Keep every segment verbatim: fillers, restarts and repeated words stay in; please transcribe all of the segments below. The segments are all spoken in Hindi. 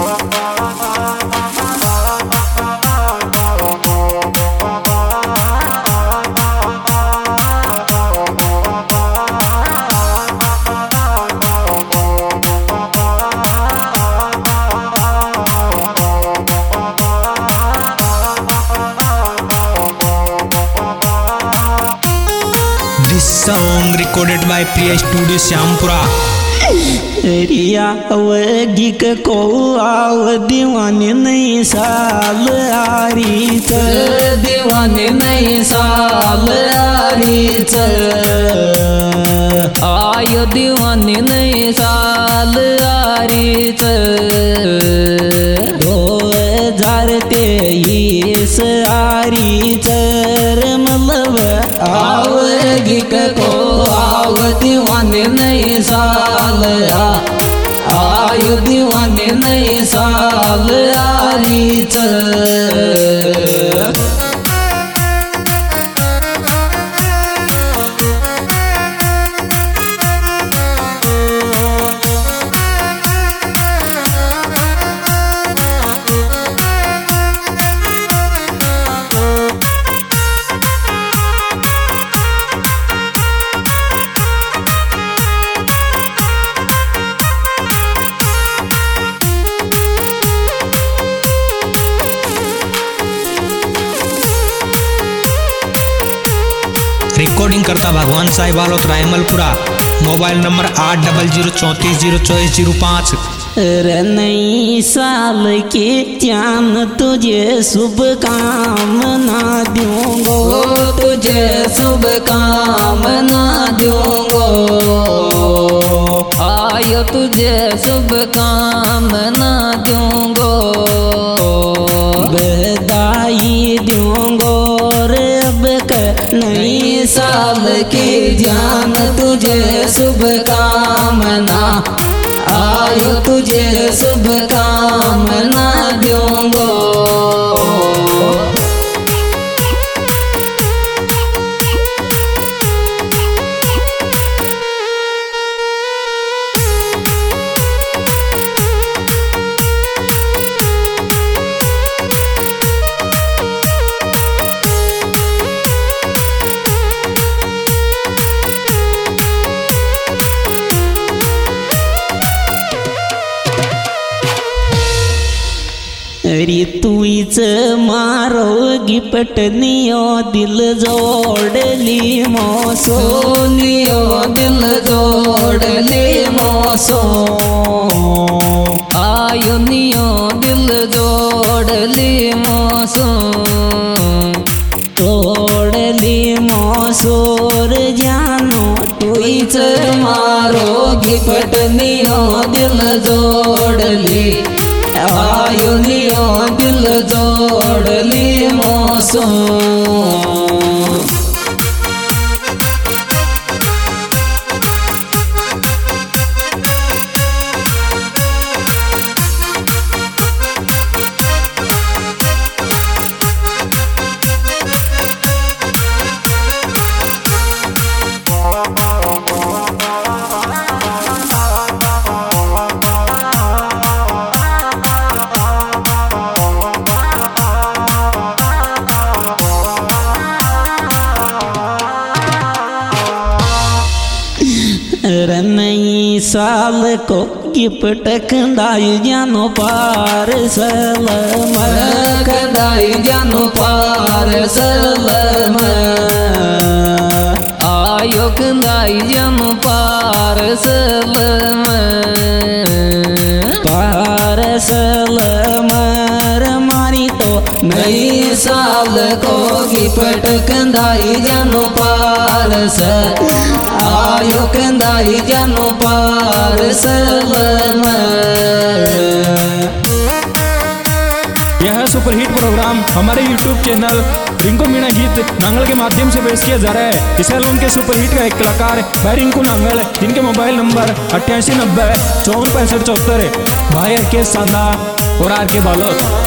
Song recorded by Priya Studio Syampura। रिया अवगी को आव दीवाने नहीं साल आरी चल दीवाने नहीं साल आरी चल आयो दीवाने नहीं साल आरी चल दो हजार तेईस आरी चर मतलब आवगी को आव दीवाने नहीं साल आयु दीवाने नहीं साल आरी चल। रिकॉर्डिंग करता भगवान साई बालोत रायमलपुरा। मोबाइल नंबर आठ डबल जीरो चौंतीस जीरो चौबीस जीरो पाँच। नई साल के चांद तुझे शुभ कामना दूंगो तुझे शुभ कामना दूंगो आयो तुझे शुभ कामना दूंगो बधाई दूंगो रे अब नई साल की जान तुझे शुभ कामना आयो तुझे शुभ कामना दूंगो। ऋतुईच मारो गिपटनियो दिल जोड़ली मोसो नियो दिल जोड़ली मोसो आयो नियो दिल जोड़ली मोसो तोड़ली मोसोर जानो तुईच मारो गिपटनियो दिल जोड़ली आयो नियो दिल जोड़ली मोसो। नई साल को गिफ्ट कंदाई जानो पार सलम कंदाई जानो पार सलम आयो कंदाई जानो पार सलम पार सलम मारी तो नई साल को गिफ्ट कंदाई जानो पार स आयो कंदाई जानो पार सलम। यह है सुपरहिट प्रोग्राम हमारे यूट्यूब चैनल रिंकू मीणा गीत नांगल के माध्यम से पेश किया जा रहा है। इस एल्बम के सुपरहिट का एक कलाकार भाई रिंकू नांगल, जिनके मोबाइल नंबर अट्ठासी नब्बे चौवन पैंसठ चौहत्तर है। भाई आर के सांदा और आर के बालोत।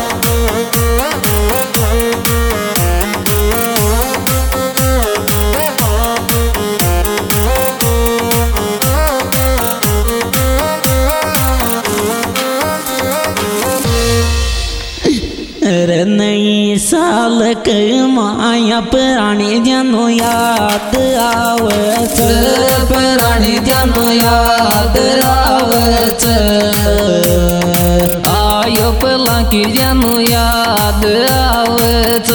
रे नई साल के माया पुरानी जनो याद आवत पुरानी जनो याद आवत आयो पला की जनो याद आवत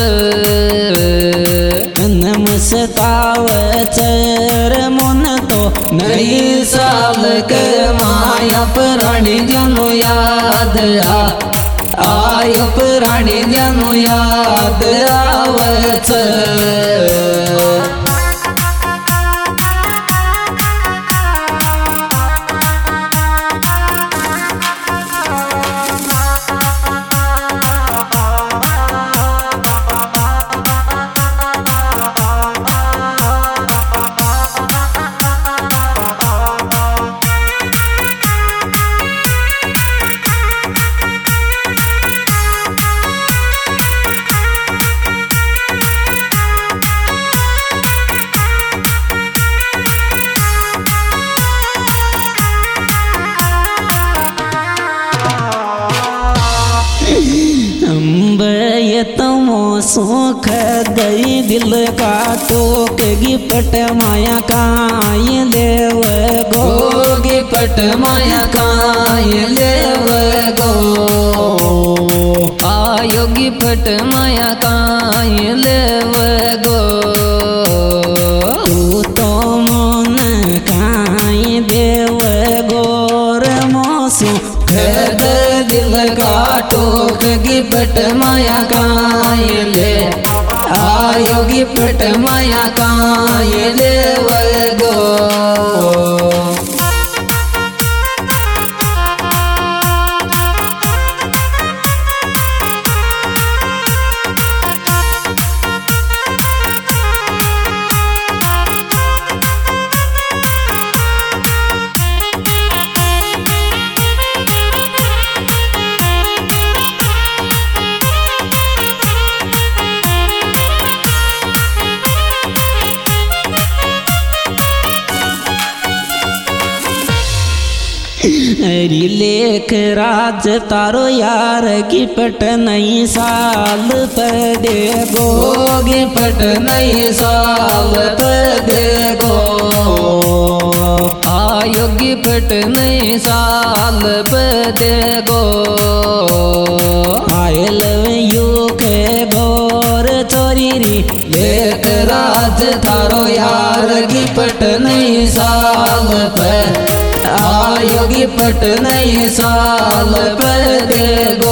नमस्तावत रे मन तो नई साल के माया पुरानी जनो याद आ आयो पुरानी जनो याद आवत तमो सुख गई दिल का टोक गिपट माया काय लेव गो गिपट माया काय लेव गो आयो गिपट माया काय लेव गो तू तो मन काय देव गोर मोसु खद दिल का टोक गिपट माया काय ले आयो गिपट माया काय लेव गो हरी लेख राज तारो यार गिपट नई साल पर दे गो गिपट नई साल पर दे गो आयो गिपट नई साल पर दे गो आयल यू के गोर चोरी री लेख राज तारो यार गिपट नई साल पर आयो गिपट नई साल पर दे गो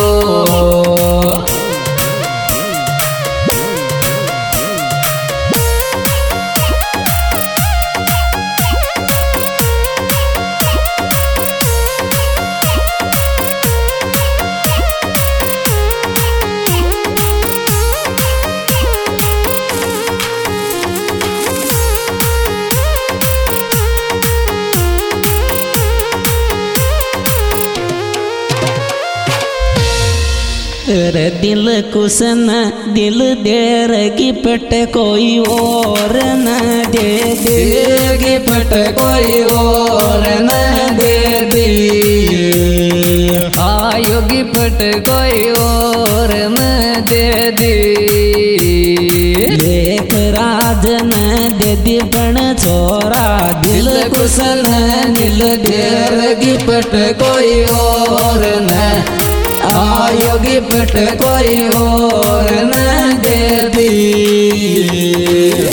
रे दिल कुसन दिल देर गिपट कोई और न दे दे गिपट कोई और न दे दे आयो गिपट कोई और न दे दे लेख राज न दे दी बण छोरा दिल कुसन दिल देर गिपट कोई और न आयो गिपट कोई और न दे दी